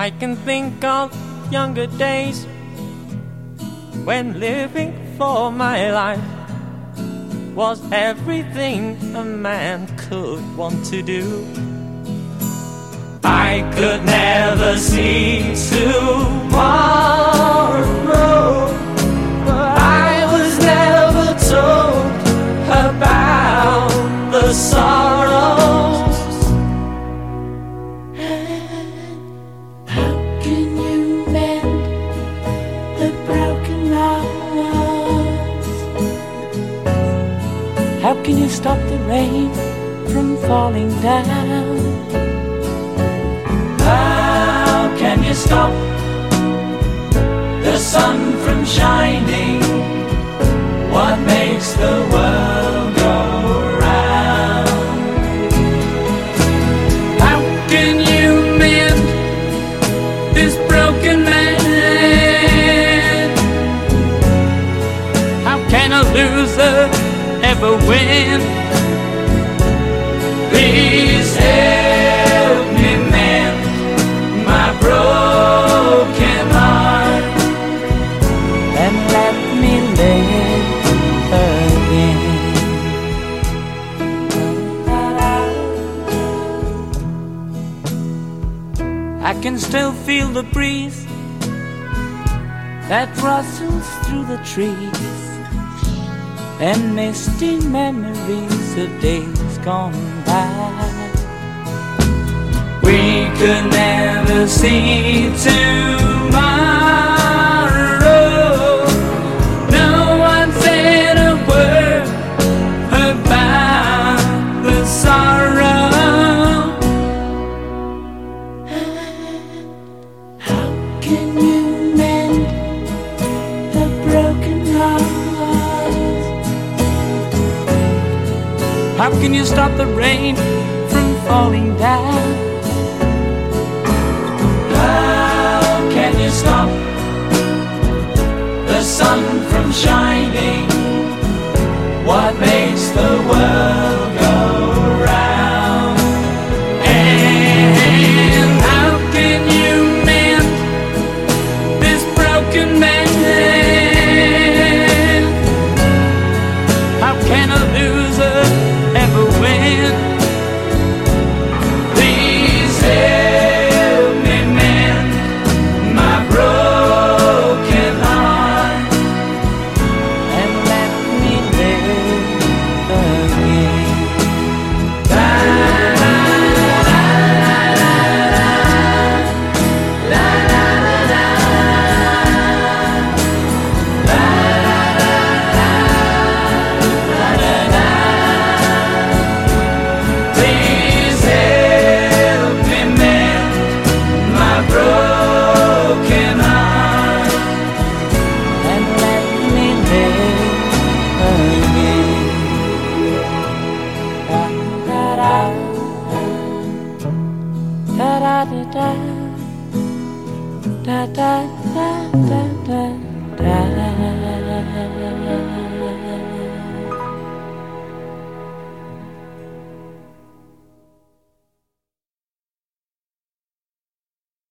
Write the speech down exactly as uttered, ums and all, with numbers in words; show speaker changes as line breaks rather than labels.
I can think of younger days when living for my life was everything a man could want to do. I could never see tomorrow, but I was never told about the sorrows.
How can you mend the broken hearts? How can you stop the rain from falling down?
How can you stop the sun from shining? What makes the world go round?
How can you mend this broken man? How can a loser ever win?
Please help me mend my broken heart
and let me live again. I can still feel the breeze that rustles through the trees, and misty memories of days gone by.
we could never see tomorrow.
No one said a word about the sorrow. How can you mend the broken heart? How can you stop the rain from falling down?
How can you stop the sun from shining? What makes the world go round?
And how can you mend this broken man? How can a loser ever win?
Please help me mend my broken heart
And let me live again.
Please help me mend my broken heart
And let me live again. Da da da da da da da da da da da da.